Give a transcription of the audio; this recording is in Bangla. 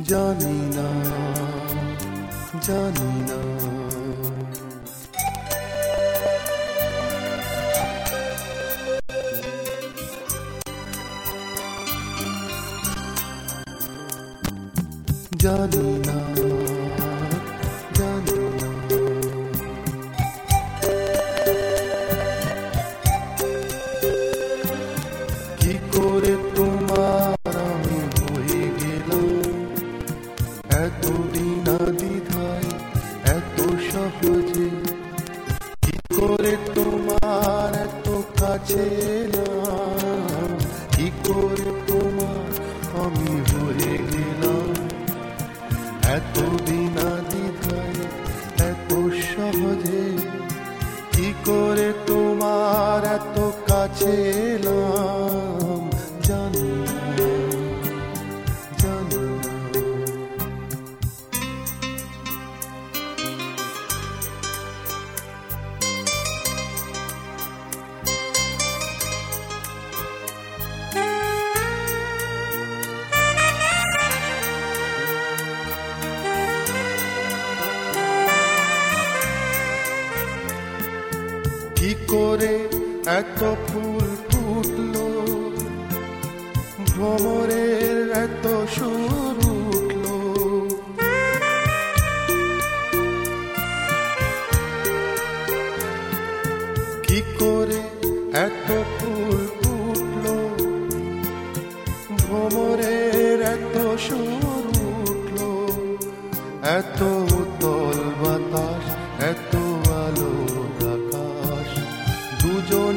জানি না, জানি না। জানি না, জানি না। কি করে তোমার আমি হয়ে গেলাম এতদিন দ্বিধায় এত সহজে। কি করে তোমার এত কাছে এলাম, কি করে তোমার আমি হয়ে গেলাম এতদিন দ্বিধায় এত সহজে। কি করে তোমার এত কাছে এলাম, জানি না, জানি না। কি করে এত ফুল ফুটলো, ভ্রমরের এত সুর উঠলো। কি করে এত ফুল ফুটলো, ভ্রমরের এত সুর উঠলো। এত উতল বাতাস, এত